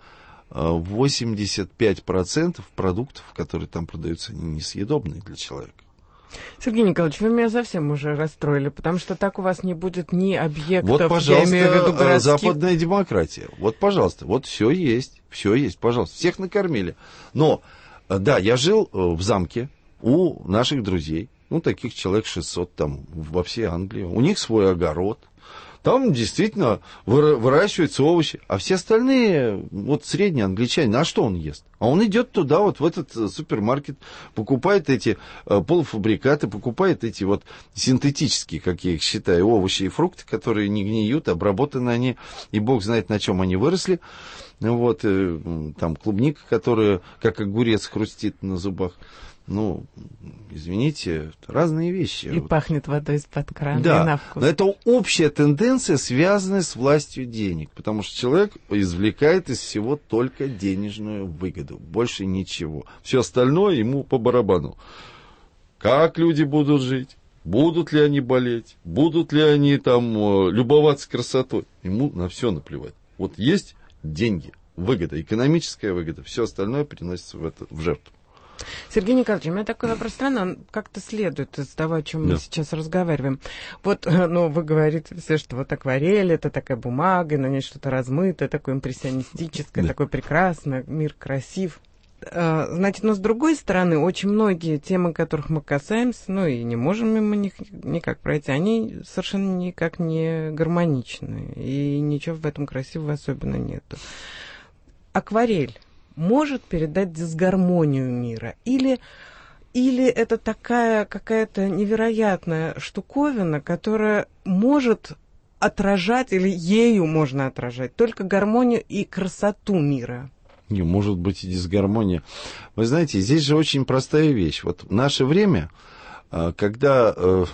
85% продуктов, которые там продаются, несъедобные для человека. Сергей Николаевич, вы меня совсем уже расстроили, потому что так у вас не будет ни объектов, вот, пожалуйста, я имею в виду городских... западная демократия. Вот, пожалуйста, вот все есть, пожалуйста, всех накормили. Но, да, я жил в замке у наших друзей, ну, таких человек 600 там во всей Англии, у них свой огород. Там действительно выращиваются овощи. А все остальные, вот средние англичане, а что он ест? А он идет туда, вот в этот супермаркет, покупает эти полуфабрикаты, покупает эти вот синтетические, как я их считаю, овощи и фрукты, которые не гниют, обработаны они, и бог знает, на чем они выросли. Вот, там клубника, которая как огурец хрустит на зубах. Ну, извините, разные вещи. И пахнет водой из-под крана, да, и на вкус. Но это общая тенденция, связанная с властью денег. Потому что человек извлекает из всего только денежную выгоду. Больше ничего. Все остальное ему по барабану. Как люди будут жить? Будут ли они болеть? Будут ли они там любоваться красотой? Ему на все наплевать. Вот есть деньги, выгода, экономическая выгода. Все остальное переносится в жертву. Сергей Николаевич, у меня такой вопрос странный, он как-то следует из того, о чем мы сейчас разговариваем. Вот, ну, вы говорите все, что вот акварель, это такая бумага, на ней что-то размытое, такое импрессионистическое, такое прекрасное, мир красив. Значит, но с другой стороны, очень многие темы, которых мы касаемся, ну и не можем мимо них никак пройти, они совершенно никак не гармоничны, и ничего в этом красивого особенно нету. Акварель может передать дисгармонию мира? Или это такая какая-то невероятная штуковина, которая может отражать, или ею можно отражать, только гармонию и красоту мира? Не, может быть и дисгармония. Вы знаете, здесь же очень простая вещь. Вот в наше время, когда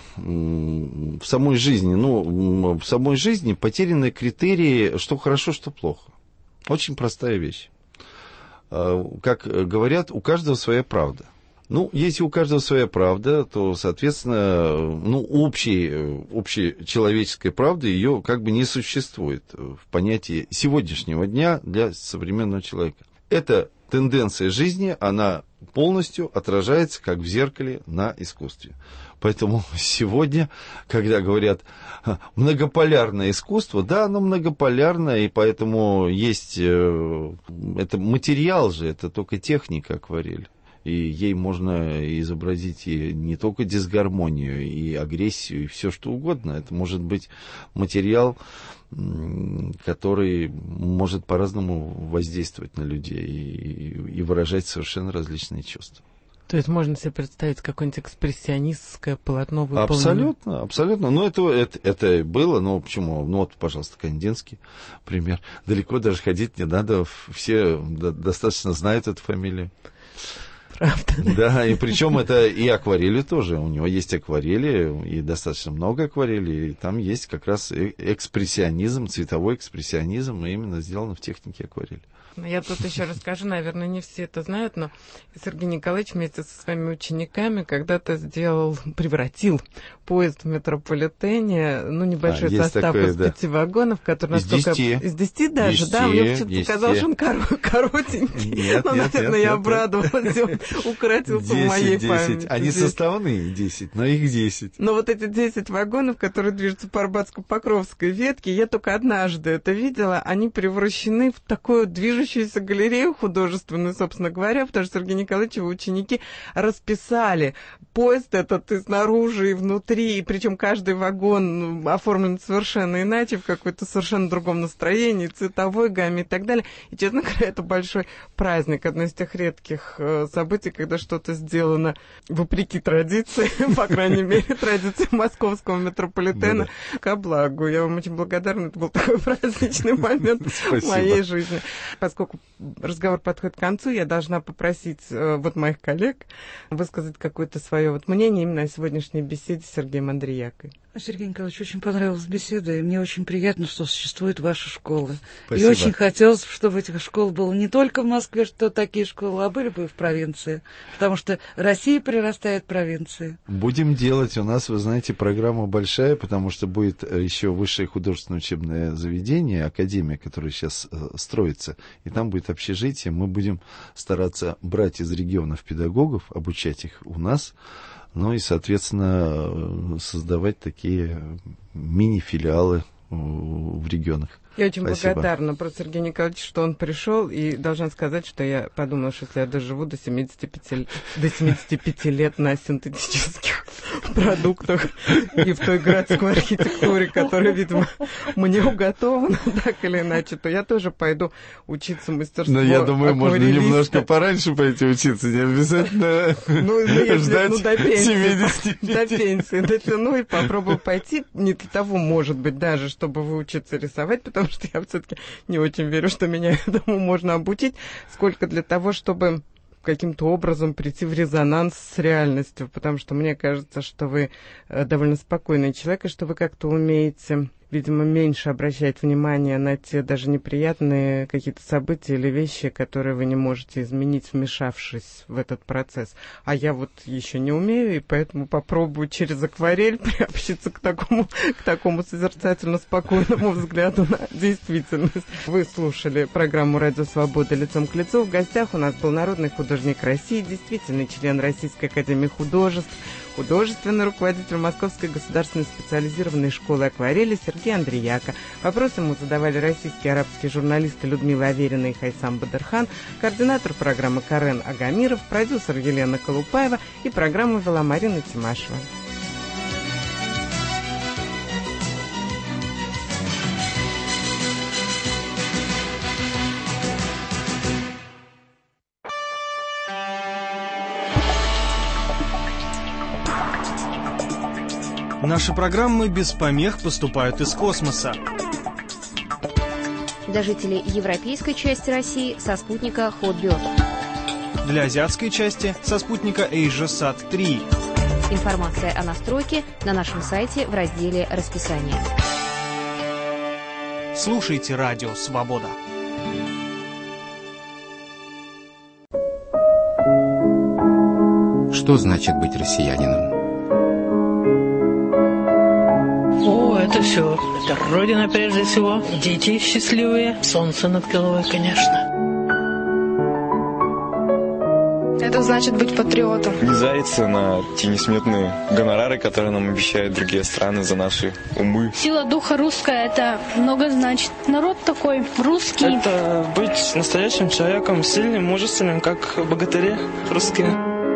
в самой жизни потеряны критерии, что хорошо, что плохо. Очень простая вещь. Как говорят, у каждого своя правда. Ну, если у каждого своя правда, то, соответственно, общечеловеческой правды ее как бы не существует в понятии сегодняшнего дня для современного человека. Эта тенденция жизни, она полностью отражается, как в зеркале, на искусстве. Поэтому сегодня, когда говорят многополярное искусство, да, оно многополярное, и поэтому есть... Это материал же, это только техника акварель. И ей можно изобразить и не только дисгармонию, и агрессию, и все что угодно. Это может быть материал, который может по-разному воздействовать на людей и выражать совершенно различные чувства. То есть можно себе представить какое-нибудь экспрессионистское полотно выполненное? Абсолютно, абсолютно. Ну, это было, но почему? Ну, вот, пожалуйста, кандинский пример. Далеко даже ходить не надо, все достаточно знают эту фамилию. Правда. Да, и причем это и акварели тоже. У него есть акварели, и достаточно много акварелей, и там есть как раз экспрессионизм, цветовой экспрессионизм, именно сделано в технике акварели. Я тут еще расскажу, наверное, не все это знают, но Сергей Николаевич вместе со своими учениками когда-то превратил поезд в метрополитене, ну, небольшой состав такое, из 5 вагонов, который настолько... Из 10 даже, 10, да, мне почему-то казалось, что он коротенький. Нет, но, наверное, я обрадовалась, он укоротился в моей памяти. Они составные 10, но их 10. Но вот эти 10 вагонов, которые движутся по Арбатско-Покровской ветке, я только однажды это видела, они превращены в такое движение движущуюся галерею художественную, собственно говоря, потому что Сергей Николаевич и его ученики расписали поезд этот и снаружи, и внутри, и причем каждый вагон оформлен совершенно иначе, в какой-то совершенно другом настроении, цветовой гамме и так далее. И, честно говоря, это большой праздник, одно из тех редких событий, когда что-то сделано вопреки традиции, по крайней мере, традиции московского метрополитена, ко благу. Я вам очень благодарна, это был такой праздничный момент в моей жизни. Поскольку разговор подходит к концу, я должна попросить вот моих коллег высказать какое-то свое мнение именно о сегодняшней беседе с Сергеем Андриякой. Сергей Николаевич, очень понравилась беседа, и мне очень приятно, что существуют ваши школы. Спасибо. И очень хотелось, чтобы этих школ было не только в Москве, что такие школы, а были бы и в провинции. Потому что Россия прирастает провинции. Будем делать. У нас, вы знаете, программа большая, потому что будет еще высшее художественное учебное заведение, академия, которая сейчас строится, и там будет общежитие. Мы будем стараться брать из регионов педагогов, обучать их у нас, ну и, соответственно, создавать такие мини-филиалы в регионах. Я очень Спасибо. благодарна про Сергея Николаевича, что он пришел, и должна сказать, что я подумала, что если я доживу до 75 лет на синтетических продуктах и в той городской архитектуре, которая, видимо, мне уготована, так или иначе, то я тоже пойду учиться мастерству. Но я думаю, можно акварелиста. немножко пораньше пойти учиться, не обязательно ждать 75. До пенсии. Ну и попробую пойти, не для того, может быть, даже, чтобы выучиться рисовать, потому что я все-таки не очень верю, что меня этому можно обучить, сколько для того, чтобы каким-то образом прийти в резонанс с реальностью, потому что мне кажется, что вы довольно спокойный человек, и что вы как-то умеете, видимо, меньше обращать внимание на те даже неприятные какие-то события или вещи, которые вы не можете изменить, вмешавшись в этот процесс. А я вот еще не умею, и поэтому попробую через акварель приобщиться к такому созерцательно спокойному взгляду на действительность. Вы слушали программу «Радио Свобода. Лицом к лицу». В гостях у нас был народный художник России, действительный член Российской академии художеств, художественный руководитель Московской государственной специализированной школы акварели Сергей Андрияка. Вопросы ему задавали российские и арабские журналисты Людмила Аверина и Хайсам Бадырхан, координатор программы Карен Агамиров, продюсер Елена Колупаева, и программу вела Марина Тимашева. Наши программы без помех поступают из космоса. Для жителей европейской части России со спутника Hotbird. Для азиатской части со спутника AsiaSat-3. Информация о настройке на нашем сайте в разделе «Расписание». Слушайте Радио Свобода. Что значит быть россиянином? Это все. Это Родина прежде всего. Дети счастливые. Солнце над головой, конечно. Это значит быть патриотом. Не заяться на те несметные гонорары, которые нам обещают другие страны за наши умы. Сила духа русская, это много значит. Народ такой русский. Это быть настоящим человеком, сильным, мужественным, как богатыри русские.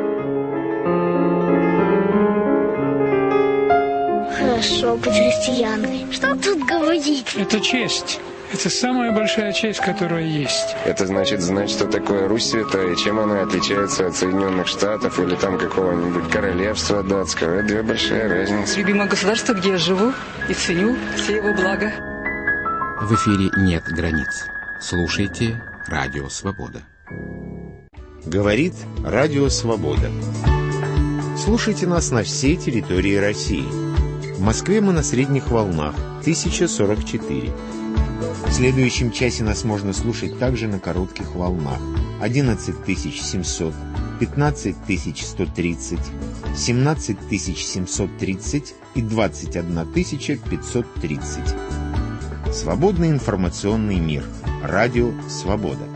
Хорошо быть россиянами. Что тут говорить? Это честь. Это самая большая честь, которая есть. Это значит знать, что такое Русь святая, и чем она отличается от Соединенных Штатов или там какого-нибудь королевства датского. Это две большие разницы. Любимое государство, где я живу и ценю все его блага. В эфире нет границ. Слушайте Радио Свобода. Говорит Радио Свобода. Слушайте нас на всей территории России. В Москве мы на средних волнах 1044. В следующем часе нас можно слушать также на коротких волнах 11700, 15130, 17730 и 21530. Свободный информационный мир. Радио Свобода.